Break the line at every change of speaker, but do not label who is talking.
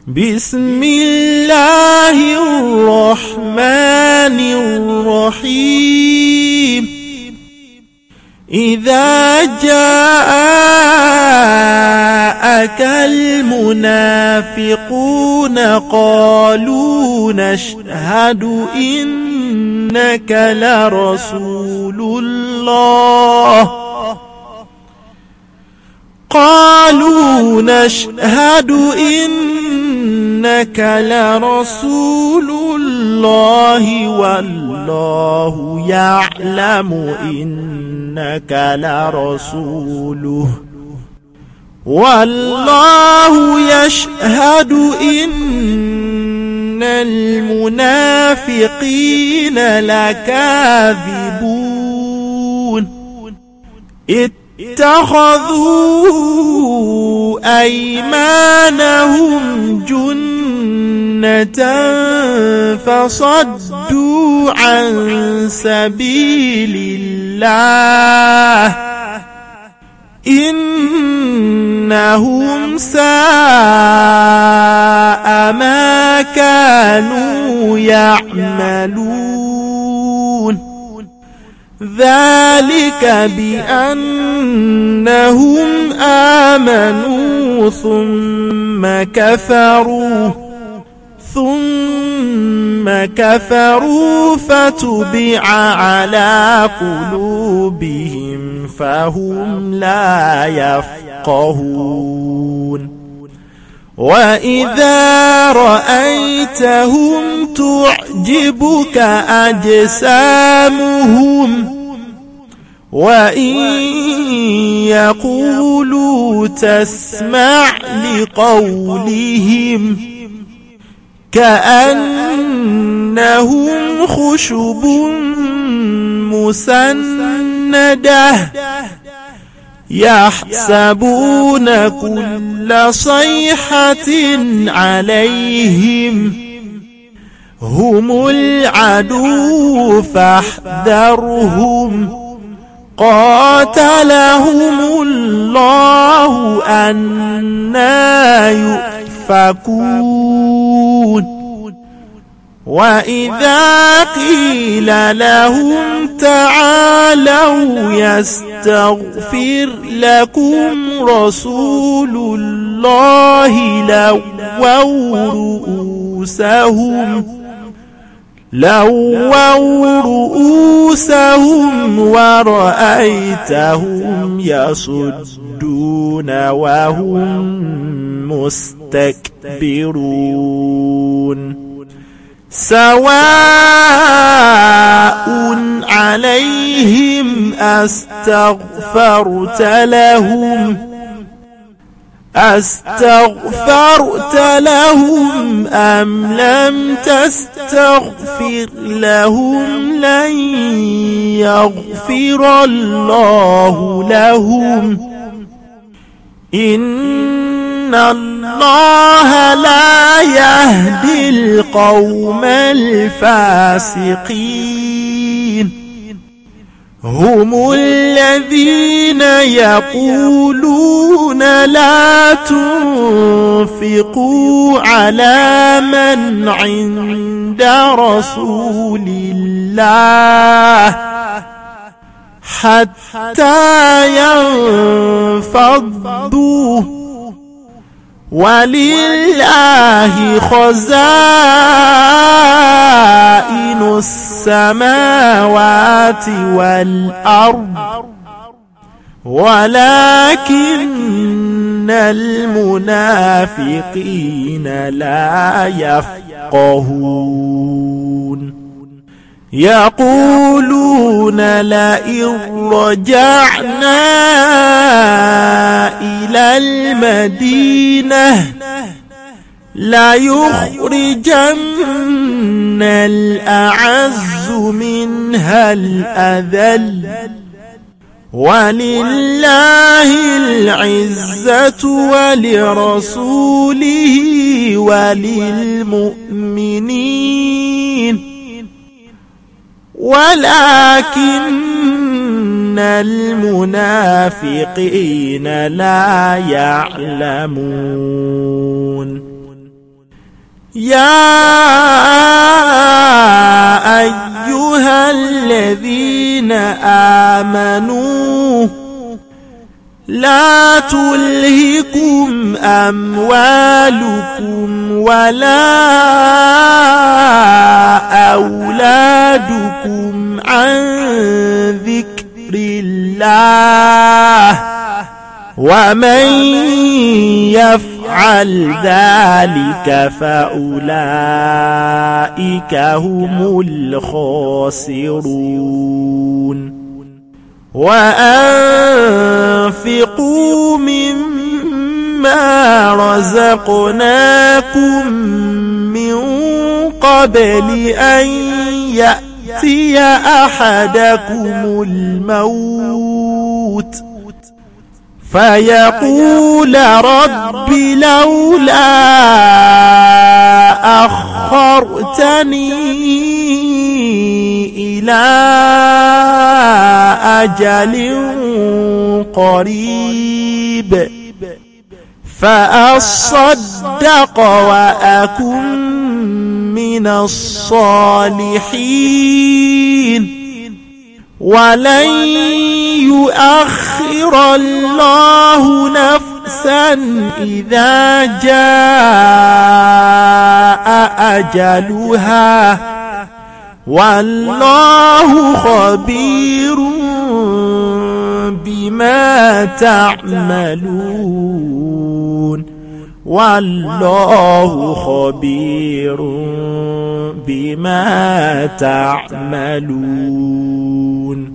بسم الله الرحمن الرحيم إذا جاءك المنافقون قالوا نشهد إنك لرسول الله والله يعلم إنك لرسوله والله يشهد إن المنافقين لكاذبون اتخذوا أيمانهم جنة فصدوا عن سبيل الله إنهم ساء ما كانوا يعملون ذلك بأنهم آمنوا ثم كفروا فتبع على قلوبهم فهم لا يفقهون وإذا رأيتهم تعجبك أجسامهم وإن يقولوا تسمع لقولهم كأنهم خشب مسندة يحسبون كل صيحة عليهم هم العدو فاحذرهم قاتلهم الله أنى يؤفكون وإذا قيل لهم تعالوا يستغفر لكم رسول الله لووا رؤوسهم ورأيتهم يصدون وهم مستكبرون سواء عليهم أستغفرت لهم أم لم تستغفر لهم لن يغفر الله لهم إن الله لا يهدي القوم الفاسقين هم الذين يقولون لا تنفقوا على من عند رسول الله حتى ينفضوا ولله خزائن السماوات والأرض ولكن المنافقين لا يفقهون يقولون لئن رجعنا إلى المدينة ليخرجن الأعز منها الأذل ولله العزة ولرسوله وللمؤمنين ولكن المنافقين لا يعلمون يا أيها الذين آمنوا لا تلهكم أموالكم ولا أولادكم عن ذكر الله ومن يفعل ذلك فأولئك هم الخاسرون وأنفقوا مما رزقناكم من قبل أن يأتي أحدكم الموت فيقول رب لولا أخرتني إلى أجل قريب فأصدق وأكن من الصالحين ولن يؤخر الله نفسا إذا جاء أجلها والله خبير بما تعملون والله خبير بما تعملون